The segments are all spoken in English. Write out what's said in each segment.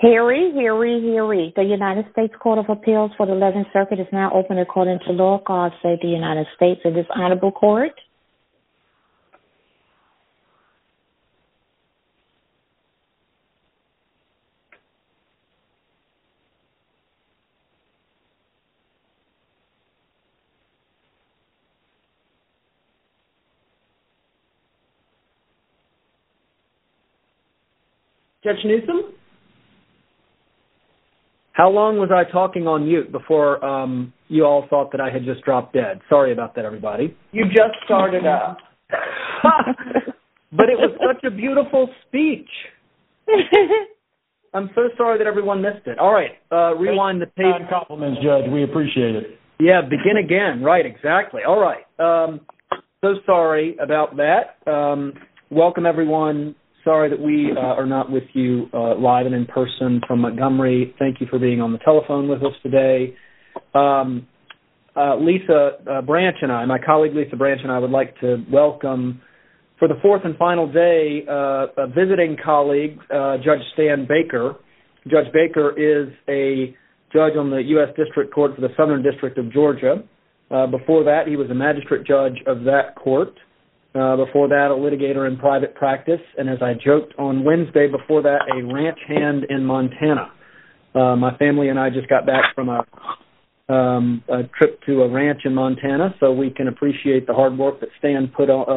Hear ye. The United States Court of Appeals for the 11th Circuit is now open according to law. God save the United States and this honorable court. Judge Newsom? How long was I talking on mute before you all thought that I had just dropped dead? Sorry about that, everybody. You just started up. But it was such a beautiful speech. I'm so sorry that everyone missed it. All right, rewind the tape. Kind compliments, Judge. We appreciate it. Yeah, begin again. Right, exactly. All right. So sorry about that. Welcome, everyone. Sorry that we are not with you live and in person from Montgomery. Thank you for being on the telephone with us today. Lisa Branch and I, my colleague Lisa Branch and I would like to welcome for the fourth and final day a visiting colleague, Judge Stan Baker. Judge Baker is a judge on the U.S. District Court for the Southern District of Georgia. Before that, he was a magistrate judge of that court. Before that, a litigator in private practice, and as I joked on Wednesday, before that, a ranch hand in Montana. My family and I just got back from a trip to a ranch in Montana, so we can appreciate the hard work that Stan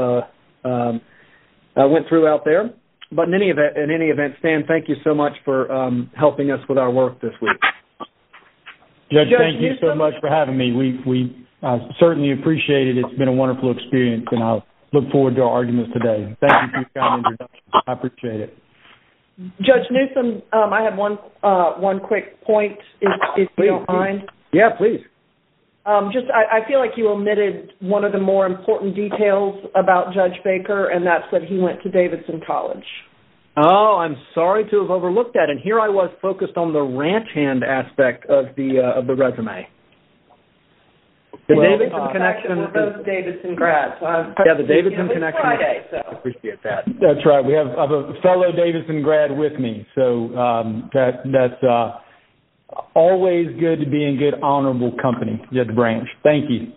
went through out there. But in any event, Stan, thank you so much for helping us with our work this week. Judge, thank you so much for having me. We certainly appreciate it. It's been a wonderful experience, and I'll look forward to our arguments today. Thank you for your kind introduction. I appreciate it. Judge Newsom, I have one quick point, if you don't mind. Yeah, please. I feel like you omitted one of the more important details about Judge Baker, and that's that he went to Davidson College. Oh, I'm sorry to have overlooked that. And here I was focused on the ranch hand aspect of the resume. The Davidson connection. We're both Davidson grads. The Davidson connection. Friday, so. I appreciate that. That's right. I have a fellow Davidson grad with me, so that's always good to be in good, honorable company, Judge Branch. Thank you.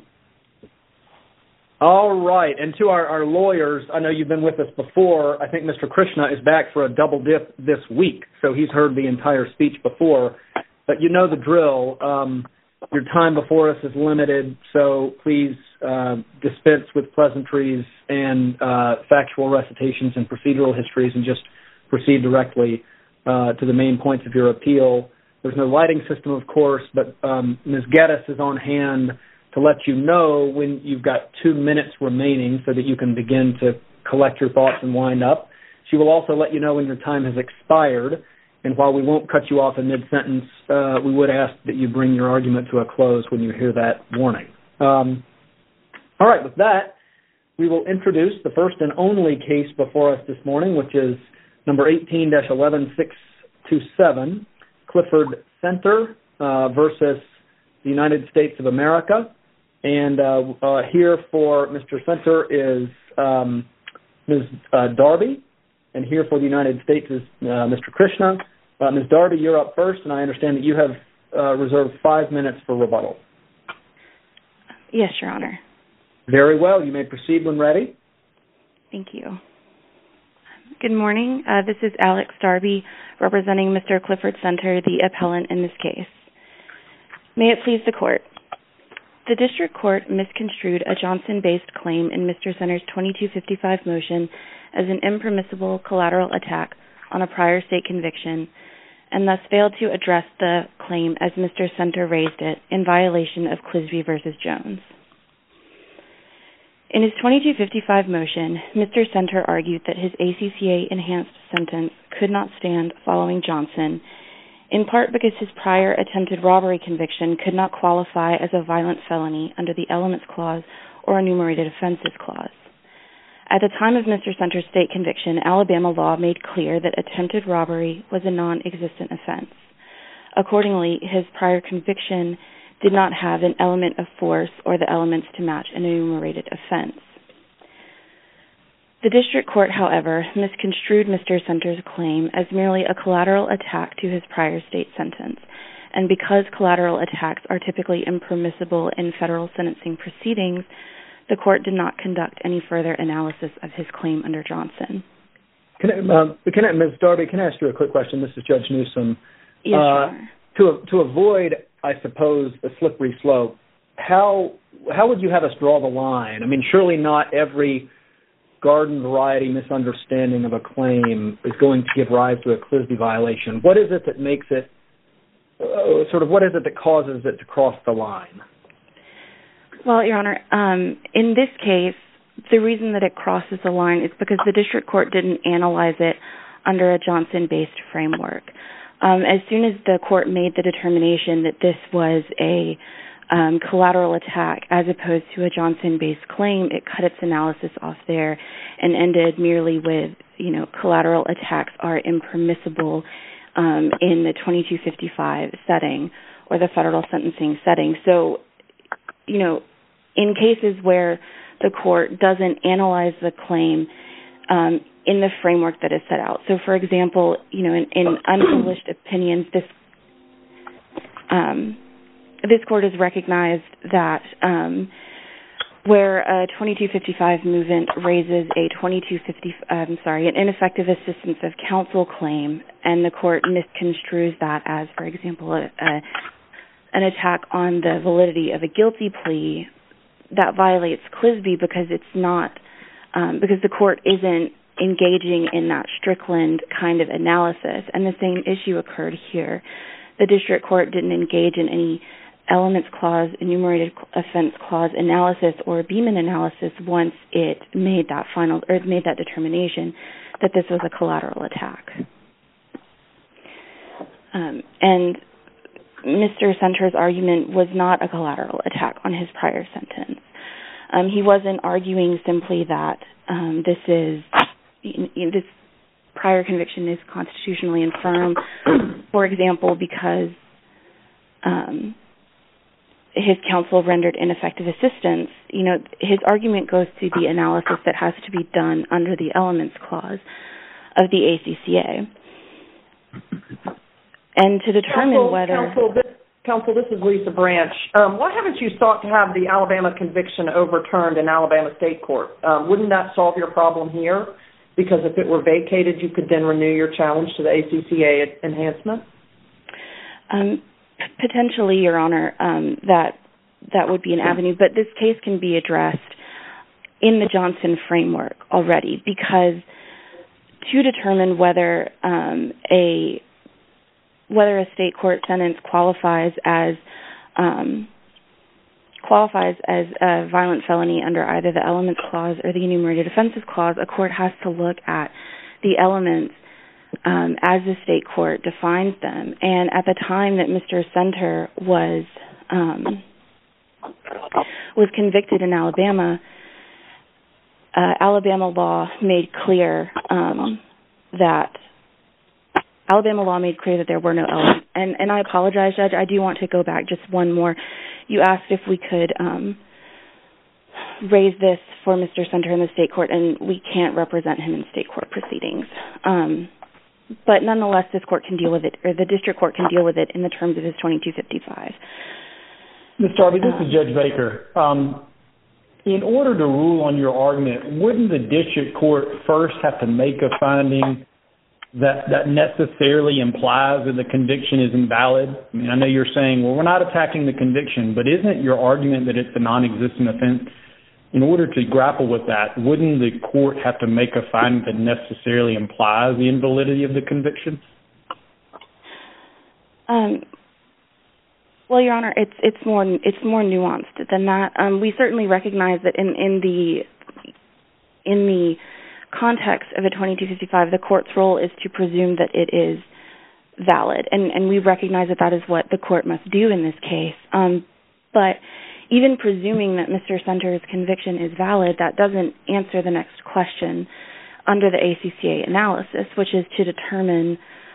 All right, and to our lawyers, I know you've been with us before. I think Mr. Krishna is back for a double dip this week, so he's heard the entire speech before. But you know the drill. Your time before us is limited, so please dispense with pleasantries and factual recitations and procedural histories and just proceed directly to the main points of your appeal. There's no lighting system, of course, but Ms. Geddes is on hand to let you know when you've got 2 minutes remaining so that you can begin to collect your thoughts and wind up. She will also let you know when your time has expired. And while we won't cut you off in mid-sentence, we would ask that you bring your argument to a close when you hear that warning. All right, with that, we will introduce the first and only case before us this morning, which is number 18-11627, Clifford Center versus the United States of America. And here for Mr. Center is Ms. Darby. And here for the United States is Mr. Krishna. Ms. Darby, you're up first, and I understand that you have reserved 5 minutes for rebuttal. Yes, Your Honor. Very well. You may proceed when ready. Thank you. Good morning. This is Alex Darby, representing Mr. Clifford Center, the appellant in this case. May it please the Court. The District Court misconstrued a Johnson-based claim in Mr. Center's 2255 motion as an impermissible collateral attack on a prior state conviction, and thus failed to address the claim as Mr. Center raised it in violation of Clisby v. Jones. In his 2255 motion, Mr. Center argued that his ACCA-enhanced sentence could not stand following Johnson, in part because his prior attempted robbery conviction could not qualify as a violent felony under the Elements Clause or Enumerated Offenses Clause. At the time of Mr. Center's state conviction, Alabama law made clear that attempted robbery was a non-existent offense. Accordingly, his prior conviction did not have an element of force or the elements to match an enumerated offense. The district court, however, misconstrued Mr. Center's claim as merely a collateral attack to his prior state sentence. And because collateral attacks are typically impermissible in federal sentencing proceedings, the court did not conduct any further analysis of his claim under Johnson. Ms. Darby, can I ask you a quick question? This is Judge Newsom. Yes, sure. To avoid, I suppose, a slippery slope, how would you have us draw the line? I mean, surely not every garden variety misunderstanding of a claim is going to give rise to a Clisby violation. What is it that makes it, what is it that causes it to cross the line? Well, Your Honor, in this case, the reason that it crosses the line is because the district court didn't analyze it under a Johnson-based framework. As soon as the court made the determination that this was a collateral attack as opposed to a Johnson-based claim, it cut its analysis off there and ended merely with, collateral attacks are impermissible in the 2255 setting or the federal sentencing setting. So, in cases where the court doesn't analyze the claim in the framework that is set out. So, for example, in unpublished opinions, this court has recognized that where a 2255 movement raises an ineffective assistance of counsel claim, and the court misconstrues that as, for example, an attack on the validity of a guilty plea, that violates Clisby because it's not because the court isn't engaging in that Strickland kind of analysis. And the same issue occurred here. The district court didn't engage in any elements clause, enumerated offense clause analysis or Beeman analysis once it made that determination that this was a collateral attack. And Mr. Center's argument was not a collateral attack on his prior sentence. He wasn't arguing simply that this prior conviction is constitutionally infirm, for example, because his counsel rendered ineffective assistance. His argument goes to the analysis that has to be done under the elements clause of the ACCA. And to determine whether... Counsel, this is Lisa Branch. Why haven't you sought to have the Alabama conviction overturned in Alabama State Court? Wouldn't that solve your problem here? Because if it were vacated, you could then renew your challenge to the ACCA enhancement? Potentially, Your Honor, that would be an avenue. But this case can be addressed in the Johnson framework already, because to determine whether a state court sentence qualifies as a violent felony under either the elements clause or the enumerated offenses clause, a court has to look at the elements as the state court defines them. And at the time that Mr. Center was convicted in Alabama, Alabama law made clear that there were no elements. And I apologize, Judge, I do want to go back just one more. You asked if we could raise this for Mr. Center in the state court, and we can't represent him in state court proceedings. But nonetheless, this court can deal with it, or the district court can deal with it in the terms of his 2255. Ms. Darby, this is Judge Baker. In order to rule on your argument, wouldn't the district court first have to make a finding that necessarily implies that the conviction is invalid? I mean, I know you're saying, well, we're not attacking the conviction, but isn't it your argument that it's a non-existent offense? In order to grapple with that, wouldn't the court have to make a finding that necessarily implies the invalidity of the conviction? Well, Your Honor, it's more nuanced than that. We certainly recognize that in the context of a 2255, the court's role is to presume that it is valid, and we recognize that is what the court must do in this case. But even presuming that Mr. Center's conviction is valid, that doesn't answer the next question under the ACCA analysis, which is to determine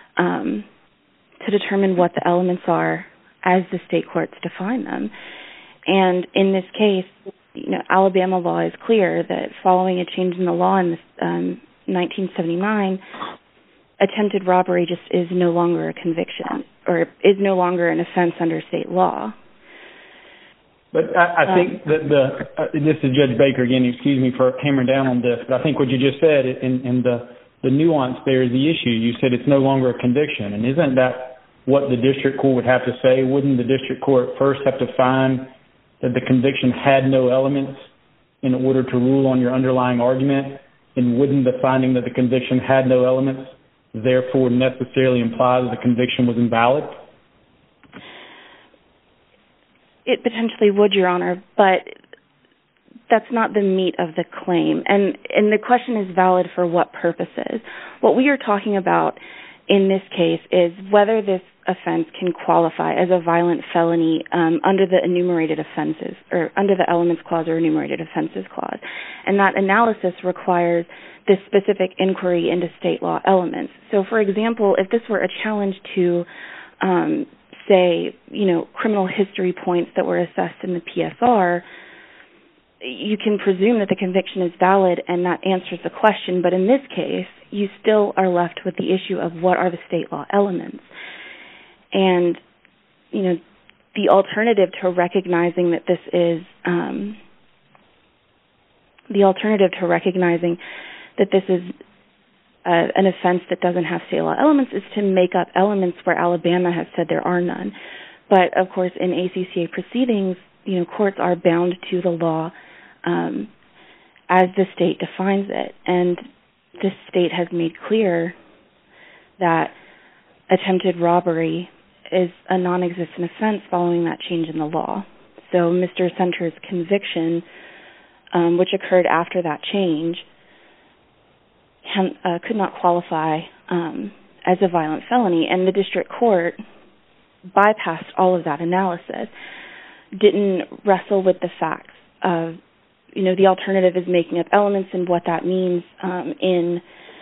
what the elements are as the state courts define them. And in this case, Alabama law is clear that following a change in the law in 1979, attempted robbery just is no longer a conviction or is no longer an offense under state law. But I think that this is Judge Baker again, excuse me for hammering down on this, but I think what you just said and the nuance there is the issue. You said it's no longer a conviction, and isn't that what the district court would have to say? Wouldn't the district court first have to find that the conviction had no elements in order to rule on your underlying argument? And wouldn't the finding that the conviction had no elements therefore necessarily imply that the conviction was invalid? It potentially would, Your Honor, but that's not the meat of the claim. And the question is valid for what purposes. What we are talking about in this case is whether this offense can qualify as a violent felony under the enumerated offenses or under the elements clause or enumerated offenses clause. And that analysis requires this specific inquiry into state law elements. So, for example, if this were a challenge to say, criminal history points that were assessed in the PSR, you can presume that the conviction is valid and that answers the question. But in this case, you still are left with the issue of what are the state law elements. And, the alternative to recognizing that this is an offense that doesn't have state law elements is to make up elements where Alabama has said there are none. But, of course, in ACCA proceedings, courts are bound to the law as the state defines it. And this state has made clear that attempted robbery is a non-existent offense following that change in the law. So Mr. Center's conviction, which occurred after that change, could not qualify as a violent felony, and the district court bypassed all of that analysis, didn't wrestle with the facts of, the alternative is making up elements and what that means in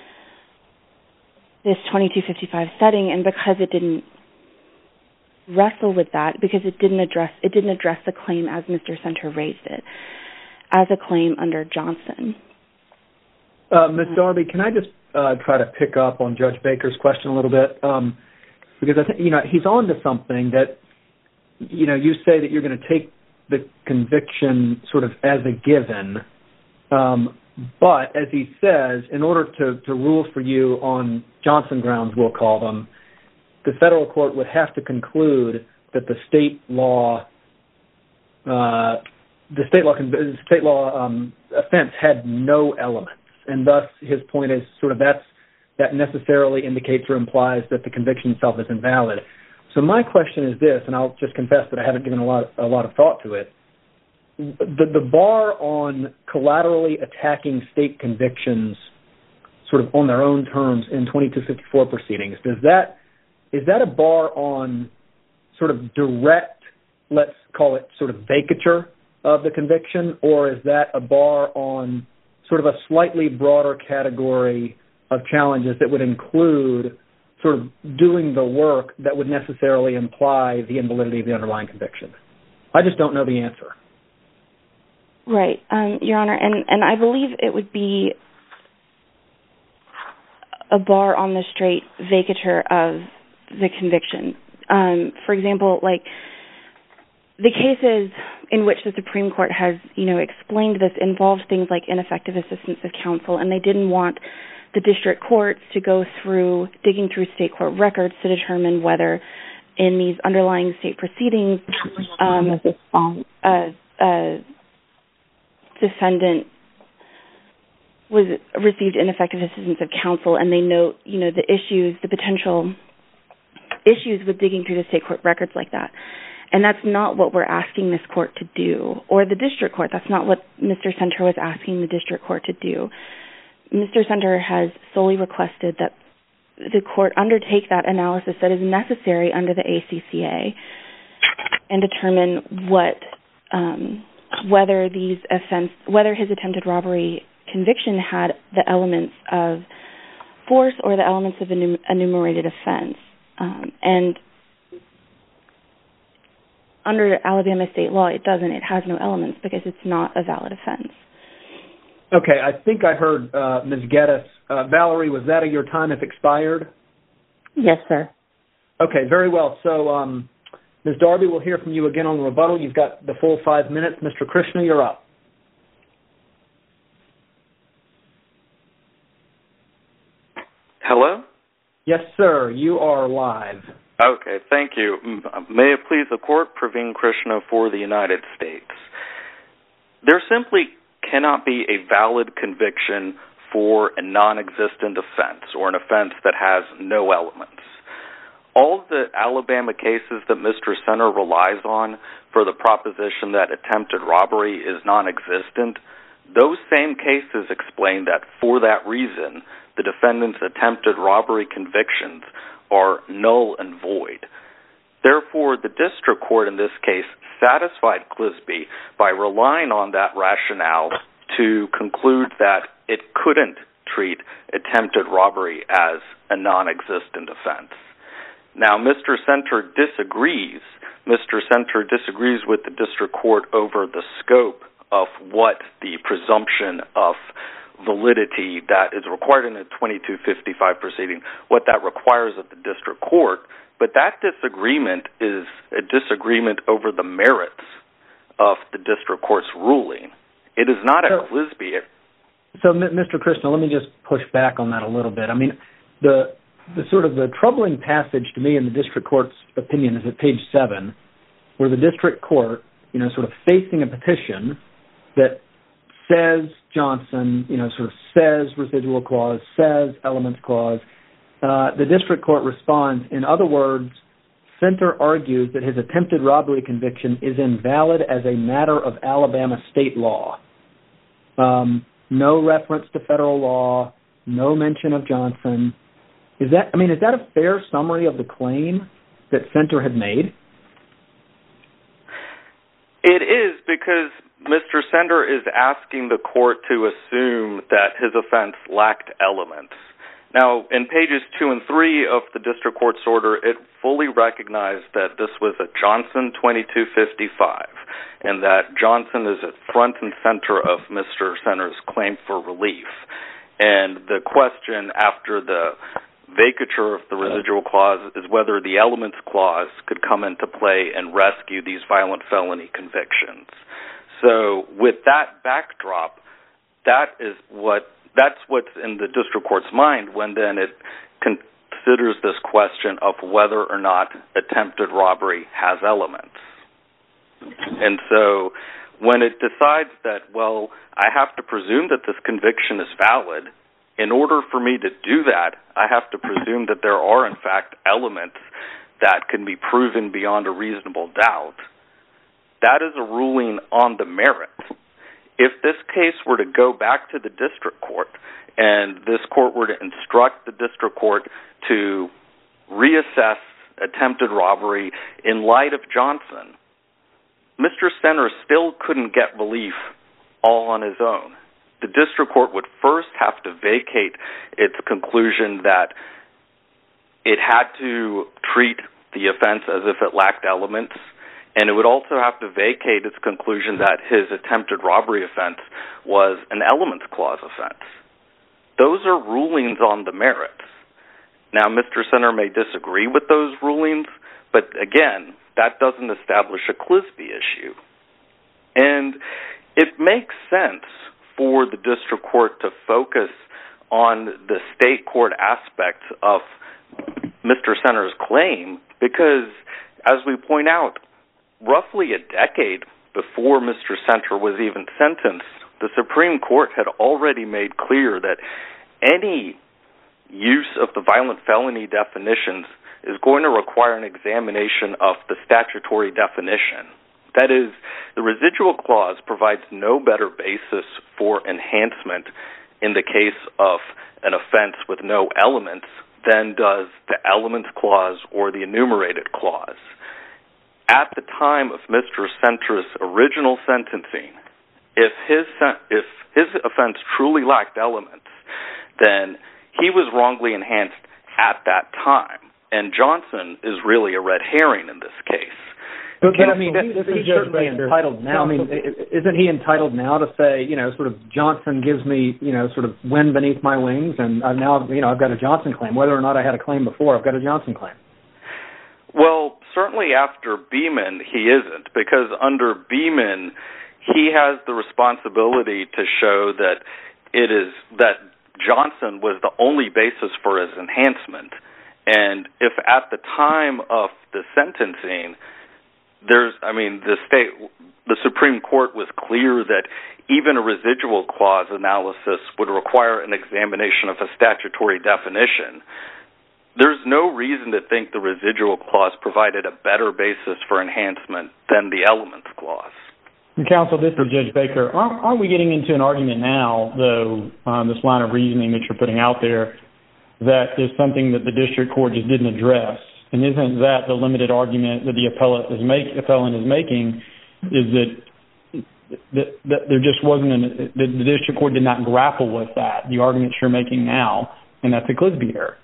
this 2255 setting, and because it didn't wrestle with that, because it didn't address the claim as Mr. Center raised it, as a claim under Johnson. Ms. Darby, can I just try to pick up on Judge Baker's question a little bit? Because I think, he's on to something that, you say that you're going to take the conviction sort of as a given. But as he says, in order to rule for you on Johnson grounds, we'll call them, the federal court would have to conclude that the state law offense had no elements. And thus, his point is sort of that necessarily indicates or implies that the conviction itself is invalid. So my question is this, and I'll just confess that I haven't given a lot of thought to it. The bar on collaterally attacking state convictions, sort of on their own terms in 2254 proceedings, is that a bar on sort of direct, let's call it sort of vacatur of the conviction, or is that a bar on sort of a slightly broader category of challenges that would include sort of doing the work that would necessarily imply the invalidity of the underlying conviction? I just don't know the answer. Right, Your Honor, and I believe it would be a bar on the straight vacatur of the conviction. For example, like the cases in which the Supreme Court has, explained this involved things like ineffective assistance of counsel, and they didn't want the district courts to go through digging through state court records to determine whether in these underlying state proceedings a defendant received ineffective assistance of counsel, and they note, the potential issues with digging through the state court records like that. And that's not what we're asking this court to do, or the district court. That's not what Mr. Center was asking the district court to do. Mr. Center has solely requested that the court undertake that analysis that is necessary under the ACCA and determine whether his attempted robbery conviction had the elements of force or the elements of an enumerated offense. And under Alabama state law, it doesn't. It has no elements because it's not a valid offense. Okay, I think I heard Ms. Geddes. Valerie, was that your time if expired? Yes, sir. Okay, very well. So, Ms. Darby, we'll hear from you again on the rebuttal. You've got the full 5 minutes. Mr. Krishna, you're up. Hello? Yes, sir. You are live. Okay, thank you. May it please the Court, Praveen Krishna for the United States. There simply cannot be a valid conviction for a non-existent offense or an offense that has no elements. All of the Alabama cases that Mr. Center relies on for the proposition that attempted robbery is non-existent, those same cases explain that for that reason, the defendant's attempted robbery convictions are null and void. Therefore, the district court in this case satisfied Clisby by relying on that rationale to conclude that it couldn't treat attempted robbery as a non-existent offense. Now, Mr. Center disagrees. Mr. Center disagrees with the district court over the scope of what the presumption of validity that is required in a 2255 proceeding, what that requires of the district court. But that disagreement is a disagreement over the merits of the district court's ruling. It is not a Clisby. So, Mr. Krishna, let me just push back on that a little bit. I mean, the sort of the troubling passage to me in the district court's opinion is at page 7, where the district court, sort of facing a petition that says Johnson, sort of says residual clause, says elements clause, the district court responds, in other words, Center argues that his attempted robbery conviction is invalid as a matter of Alabama state law. No reference to federal law, no mention of Johnson. Is that a fair summary of the claim that Center had made? It is, because Mr. Center is asking the court to assume that his offense lacked elements. Now, in pages 2 and 3 of the district court's order, it fully recognized that this was a Johnson 2255 and that Johnson is at front and center of Mr. Center's claim for relief. And the question after the vacature of the residual clause is whether the elements clause could come into play and rescue these violent felony convictions. So with that backdrop, that's what's in the district court's mind when then it considers this question of whether or not attempted robbery has elements. And so when it decides that, well, I have to presume that this conviction is valid, in order for me to do that, I have to presume that there are, in fact, elements that can be proven beyond a reasonable doubt. That is a ruling on the merits. If this case were to go back to the district court and this court were to instruct the district court to reassess attempted robbery in light of Johnson, Mr. Center still couldn't get relief all on his own. The district court would first have to vacate its conclusion that it had to treat the offense as if it lacked elements, and it would also have to vacate its conclusion that his attempted robbery offense was an elements clause offense. Those are rulings on the merits. Now, Mr. Center may disagree with those rulings, but again, that doesn't establish a Clisby issue. And it makes sense for the district court to focus on the state court aspects of Mr. Center's claim because, as we point out, roughly a decade before Mr. Center was even sentenced, the Supreme Court had already made clear that any use of the violent felony definitions is going to require an examination of the statutory definition. That is, the residual clause provides no better basis for enhancement in the case of an offense with no elements than does the elements clause or the enumerated clause. At the time of Mr. Center's original sentencing, if his offense truly lacked elements, then he was wrongly enhanced at that time. and Johnson is really a red herring in this case. But I mean, he's certainly entitled now. I mean, isn't he entitled now to say, sort of Johnson gives me, sort of wind beneath my wings, and now, I've got a Johnson claim. Whether or not I had a claim before, I've got a Johnson claim. Well, certainly after Beeman, he isn't, because under Beeman, he has the responsibility to show that that Johnson was the only basis for his enhancement. And if at the time of the sentencing, the Supreme Court was clear that even a residual clause analysis would require an examination of a statutory definition. There's no reason to think the residual clause provided a better basis for enhancement than the elements clause. Counsel, this is Judge Baker. Aren't we getting into an argument now, though, this line of reasoning that you're putting out there, that is something that the district court just didn't address? And isn't that the limited argument that the appellant is making, is that there just wasn't the district court did not grapple with that, the arguments you're making now, and that's a Clisby error?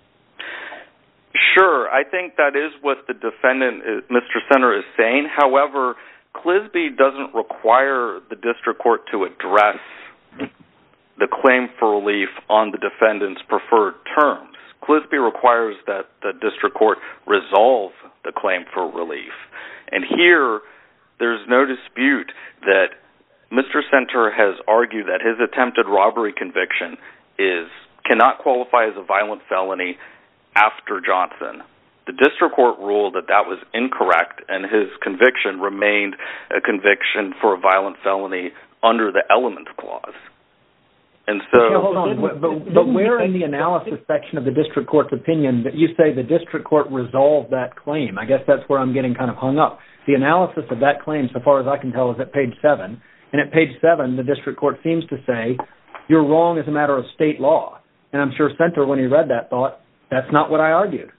Sure. I think that is what the defendant, Mr. Center, is saying. However, Clisby doesn't require the district court to address the claim for relief on the defendant's preferred terms. Clisby requires that the district court resolve the claim for relief. And here, there's no dispute that Mr. Center has argued that his attempted robbery conviction cannot qualify as a violent felony after Johnson. The district court ruled that that was incorrect, and his conviction remained a conviction for a violent felony under the elements clause. And so, hold on, but where in the analysis section of the district court's opinion that you say the district court resolved that claim? I guess that's where I'm getting kind of hung up. The analysis of that claim, so far as I can tell, is at page 7. And at page 7, the district court seems to say, you're wrong as a matter of state law. And I'm sure Center, when he read that, thought, that's not what I argued.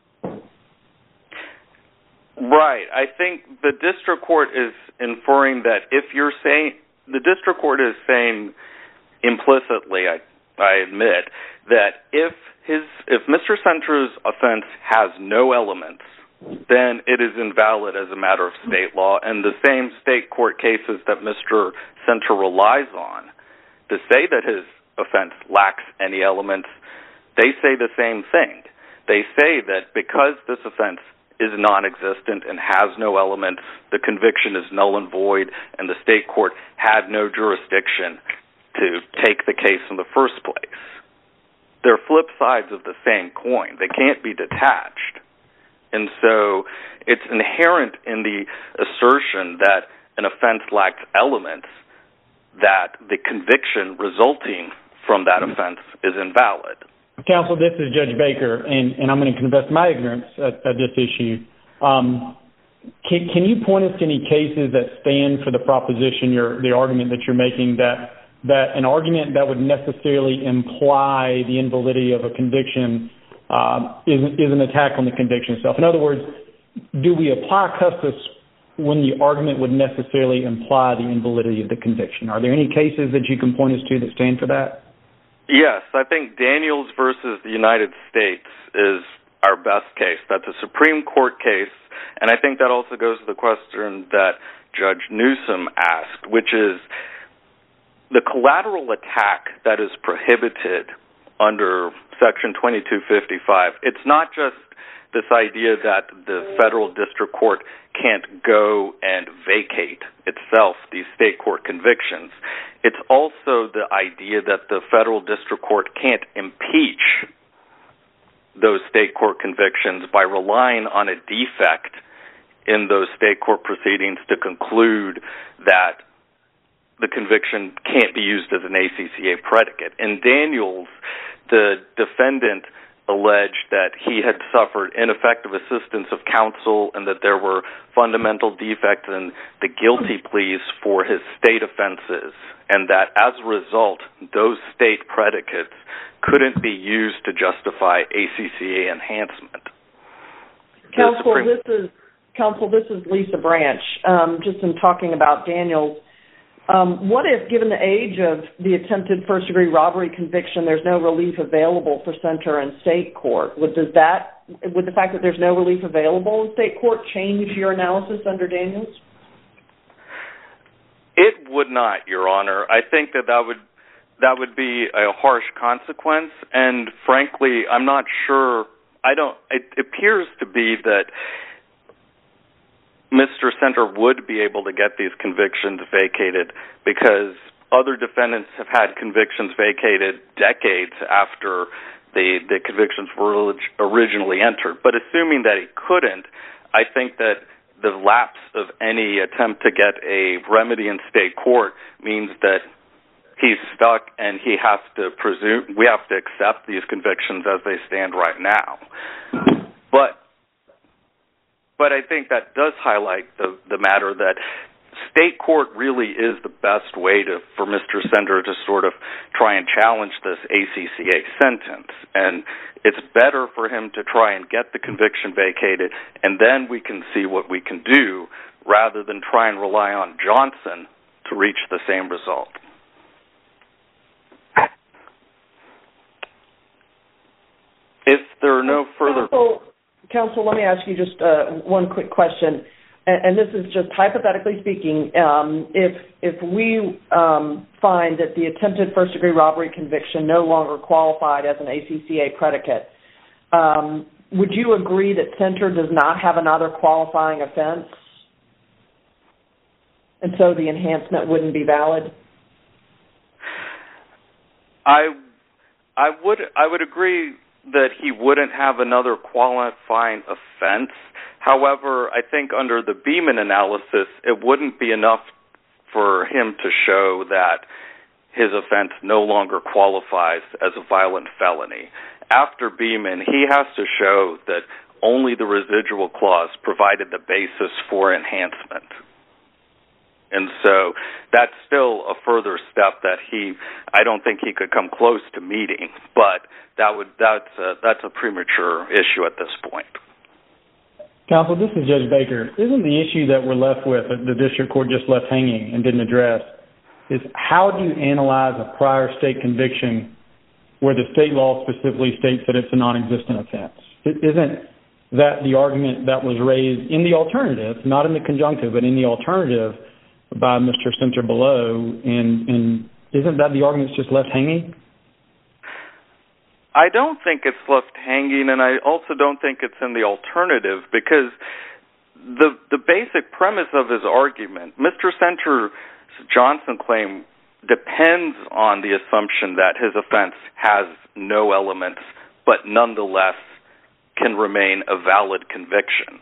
Right. I think the district court is inferring that if you're saying, the district court is saying implicitly, I admit, that if Mr. Center's offense has no elements, then it is invalid as a matter of state law. And the same state court cases that Mr. Center relies on to say that his offense lacks any elements, they say the same thing. They say that because this offense is non-existent and has no elements, the conviction is null and void, and the state court had no jurisdiction to take the case in the first place. They're flip sides of the same coin. They can't be detached. And so it's inherent in the assertion that an offense lacks elements that the conviction resulting from that offense is invalid. Counsel, this is Judge Baker, and I'm going to confess my ignorance at this issue. Can you point us to any cases that stand for the proposition, the argument that you're making, that an argument that would necessarily imply the invalidity of a conviction is an attack on the conviction itself? In other words, do we apply custis when the argument would necessarily imply the invalidity of the conviction? Are there any cases that you can point us to that stand for that? Yes, I think Daniels versus the United States is our best case. That's a Supreme Court case, and I think that also goes to the question that Judge Newsom asked, which is the collateral attack that is prohibited under Section 2255. It's not just this idea that the federal district court can't go and vacate itself these state court convictions. It's also the idea that the federal district court can't impeach those state court convictions by relying on a defect in those state court proceedings to conclude that the conviction can't be used as an ACCA predicate. In Daniels, the defendant alleged that he had suffered ineffective assistance of counsel and that there were fundamental defects in the guilty pleas for his state offenses, and that as a result, those state predicates couldn't be used to justify ACCA enhancement. Counsel, this is Lisa Branch. Just in talking about Daniels, What if, given the age of the attempted first-degree robbery conviction, there's no relief available for Center in state court? Would the fact that there's no relief available in state court change your analysis under Daniels? It would not, Your Honor. I think that would be a harsh consequence, and frankly, I'm not sure. It appears to be that Mr. Center would be able to get these convictions vacated because other defendants have had convictions vacated decades after the convictions were originally entered. But assuming that he couldn't, I think that the lapse of any attempt to get a remedy in state court means that he's stuck and we have to accept these convictions as they stand right now. But I think that does highlight the matter that state court really is the best way for Mr. Center to sort of try and challenge this ACCA sentence. And it's better for him to try and get the conviction vacated, and then we can see what we can do rather than try and rely on Johnson to reach the same result. If there are no further... Counsel, let me ask you just one quick question, and this is just hypothetically speaking. If we find that the attempted first-degree robbery conviction no longer qualified as an ACCA predicate, would you agree that Center does not have another qualifying offense, and so the enhancement wouldn't be valid? I would agree that he wouldn't have another qualifying offense. However, I think under the Beeman analysis, it wouldn't be enough for him to show that his offense no longer qualifies as a violent felony. After Beeman, he has to show that only the residual clause provided the basis for enhancement. And so that's still a further step that I don't think he could come close to meeting, but that's a premature issue at this point. Counsel, this is Judge Baker. Isn't the issue that we're left with, that the district court just left hanging and didn't address, is how do you analyze a prior state conviction where the state law specifically states that it's a non-existent offense? Isn't that the argument that was raised in the alternative, not in the conjunctive, but in the alternative by Mr. Center below, and isn't that the argument that's just left hanging? I don't think it's left hanging, and I also don't think it's in the alternative, because the basic premise of his argument, Mr. Center's Johnson claim depends on the assumption that his offense has no elements, but nonetheless can remain a valid conviction.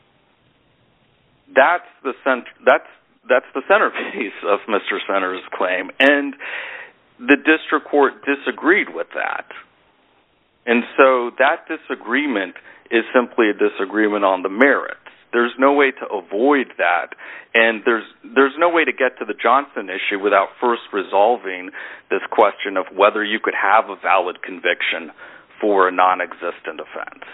That's the centerpiece of Mr. Center's claim, and the district court disagreed with that. And so that disagreement is simply a disagreement on the merits. There's no way to avoid that, and there's no way to get to the Johnson issue without first resolving this question of whether you could have a valid conviction for a non-existent offense.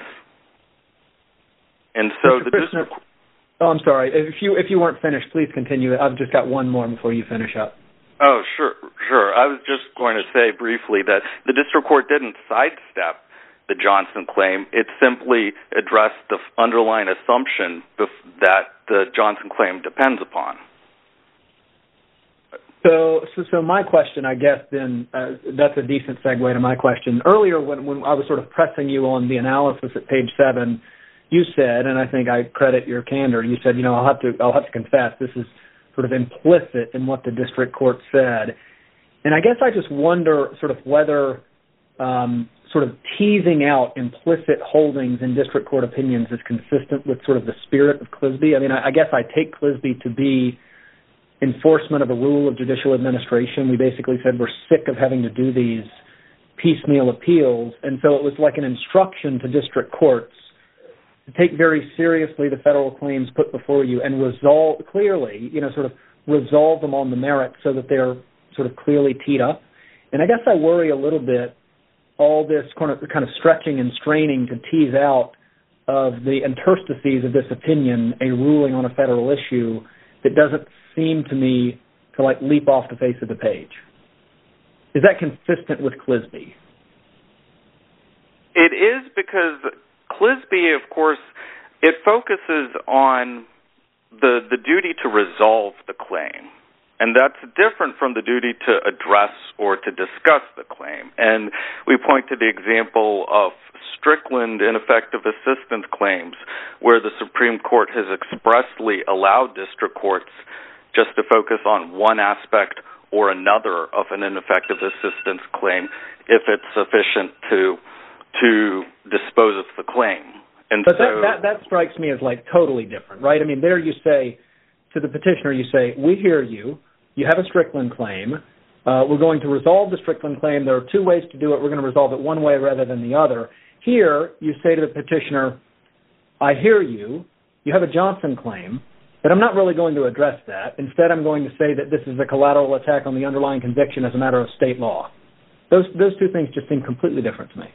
And so the district... Oh, I'm sorry. If you weren't finished, please continue. I've just got one more before you finish up. Oh, sure. I was just going to say briefly that the district court didn't sidestep the Johnson claim. It simply addressed the underlying assumption that the Johnson claim depends upon. So my question, I guess, then, that's a decent segue to my question. Earlier, when I was sort of pressing you on the analysis at page 7, you said, and I think I credit your candor, you said, I'll have to confess, this is sort of implicit in what the district court said. And I guess I just wonder sort of whether sort of teasing out implicit holdings in district court opinions is consistent with sort of the spirit of Clisby. I mean, I guess I take Clisby to be enforcement of a rule of judicial administration. We basically said we're sick of having to do these piecemeal appeals. And so it was like an instruction to district courts to take very seriously the federal claims put before you and resolve clearly, sort of resolve them on the merits so that they're sort of clearly teed up. And I guess I worry a little bit all this kind of stretching and straining to tease out of the interstices of this opinion a ruling on a federal issue that doesn't seem to me to leap off the face of the page. Is that consistent with Clisby? It is, because Clisby, of course, it focuses on the duty to resolve the claim. And that's different from the duty to address or to discuss the claim. And we point to the example of Strickland ineffective assistance claims, where the Supreme Court has expressly allowed district courts just to focus on one aspect or another of an ineffective assistance claim if it's sufficient to dispose of the claim. And but that strikes me as totally different, right? I mean, there you say to the petitioner, you say, we hear you. You have a Strickland claim. We're going to resolve the Strickland claim. There are two ways to do it. We're going to resolve it one way rather than the other. Here, you say to the petitioner, I hear you. You have a Johnson claim, but I'm not really going to address that. Instead, I'm going to say that this is a collateral attack on the underlying conviction as a matter of state law. Those two things just seem completely different to me.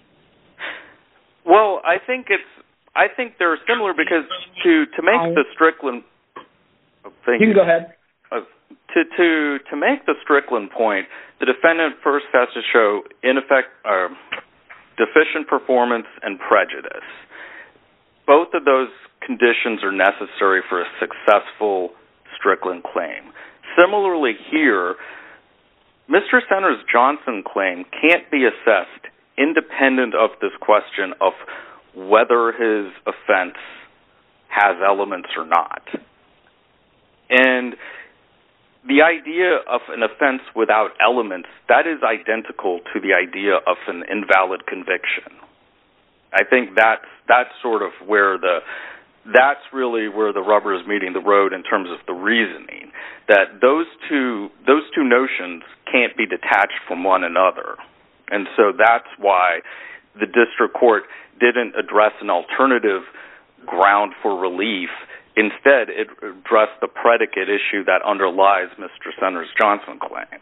Well, I think they're similar, because to make the Strickland you can go ahead. To make the Strickland point, the defendant first has to show deficient performance and prejudice. Both of those conditions are necessary for a successful Strickland claim. Similarly here, Mr. Center's Johnson claim can't be assessed independent of this question of whether his offense has elements or not. And the idea of an offense without elements, that is identical to the idea of an invalid conviction. I think that's sort of where that's really where the rubber is meeting the road in terms of the reasoning, that those two notions can't be detached from one another. And so that's why the district court didn't address an alternative ground for relief. Instead, it addressed the predicate issue that underlies Mr. Center's Johnson claim.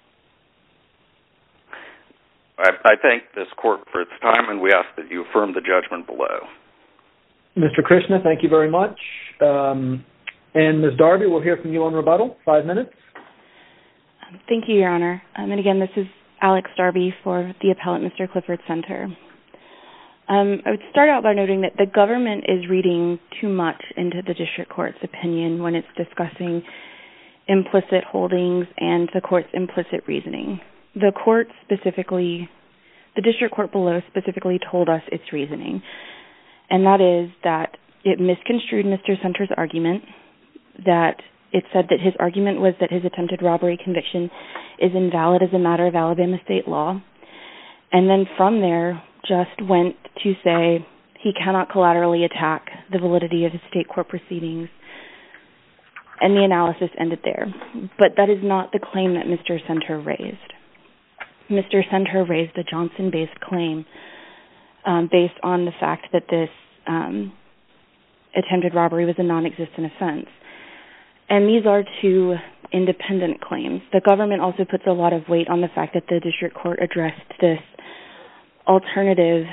I thank this court for its time, and we ask that you affirm the judgment below. Mr. Krishna, thank you very much. And Ms. Darby, we'll hear from you on rebuttal. 5 minutes. Thank you, Your Honor. And again, this is Alex Darby for the appellant, Mr. Clifford Center. I would start out by noting that the government is reading too much into the district court's opinion when it's discussing implicit holdings and the court's implicit reasoning. The district court below specifically told us its reasoning, and that is that it misconstrued Mr. Center's argument, that it said that his argument was that his attempted robbery conviction is invalid as a matter of Alabama state law, and then from there just went to say he cannot collaterally attack the validity of his state court proceedings, and the analysis ended there. But that is not the claim that Mr. Center raised. Mr. Center raised a Johnson-based claim based on the fact that this attempted robbery was a non-existent offense. And these are two independent claims. The government also puts a lot of weight on the fact that the district court addressed this alternative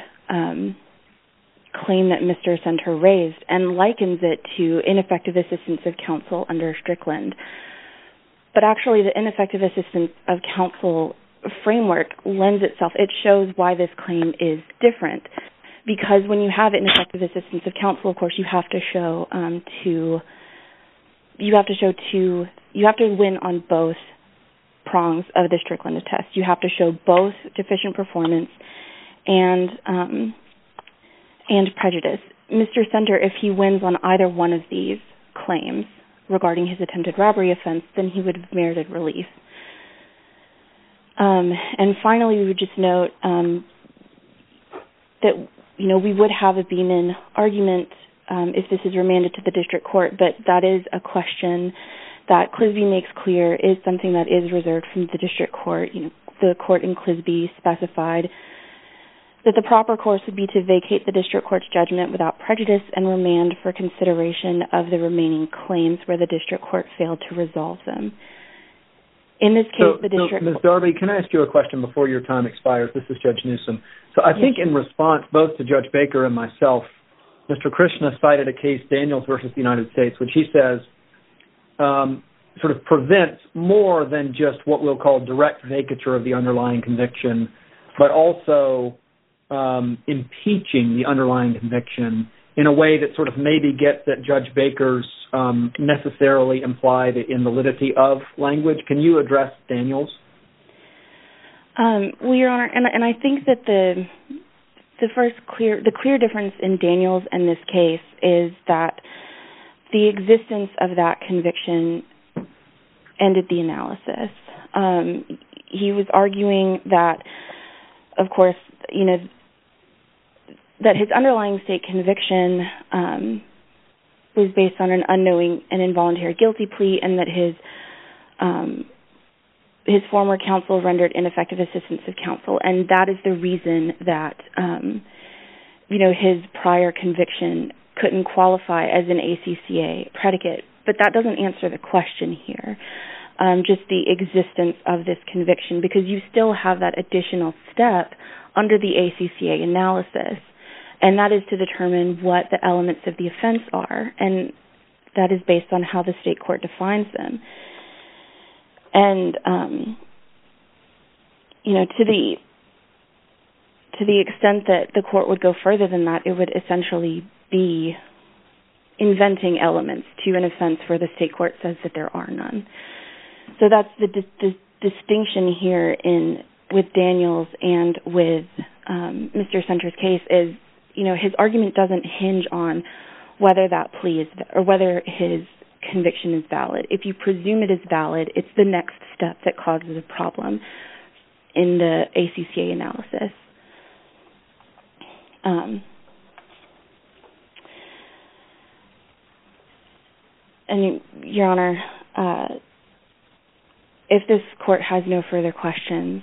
claim that Mr. Center raised and likens it to ineffective assistance of counsel under Strickland. But actually, the ineffective assistance of counsel framework lends itself. It shows why this claim is different, because when you have ineffective assistance of counsel, of course, you have to win on both prongs of the Strickland test. You have to show both deficient performance and prejudice. Mr. Center, if he wins on either one of these claims regarding his attempted robbery offense, then he would have merited relief. And finally, we would just note that we would have a Beeman argument if this is remanded to the district court, but that is a question that Clisby makes clear is something that is reserved from the district court. The court in Clisby specified that the proper course would be to vacate the district court's judgment without prejudice and remand for consideration of the remaining claims where the district court failed to resolve them. In this case, the district... Ms. Darby, can I ask you a question before your time expires? This is Judge Newsom. So I think in response both to Judge Baker and myself, Mr. Krishna cited a case, Daniels versus the United States, which he says sort of prevents more than just what we'll call direct vacatur of the underlying conviction, but also impeaching the underlying conviction in a way that sort of maybe gets at Judge Baker's necessarily implied invalidity of language. Can you address Daniels? Well, Your Honor, and I think that the clear difference in Daniels and this case is that the existence of that conviction ended the analysis. He was arguing that, of course, that his underlying state conviction was based on an unknowing and involuntary guilty plea, and that his former counsel rendered ineffective assistance of counsel, and that is the reason that his prior conviction couldn't qualify as an ACCA predicate. But that doesn't answer the question here, just the existence of this conviction, because you still have that additional step under the ACCA analysis, and that is to determine what the elements of the offense are, and that is based on how the state court defines them. And to the extent that the court would go further than that, it would essentially be inventing elements to an offense where the state court says that there are none. So that's the distinction here with Daniels and with Mr. Center's case is, his argument doesn't hinge on whether that plea is or whether his conviction is valid. If you presume it is valid, it's the next step that causes a problem in the ACCA analysis. And Your Honor, if this court has no further questions,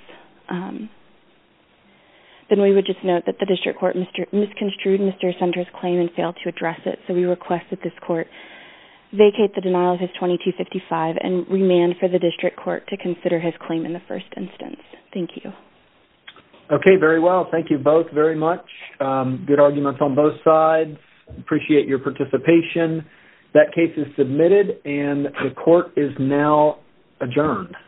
then we would just note that the district court misconstrued Mr. Center's claim and failed to address it. So we request that this court vacate the denial of his 2255 and remand for the district court to consider his claim in the first instance. Thank you. Okay, very well. Thank you both very much. Good arguments on both sides. Appreciate your participation. That case is submitted, and the court is now adjourned.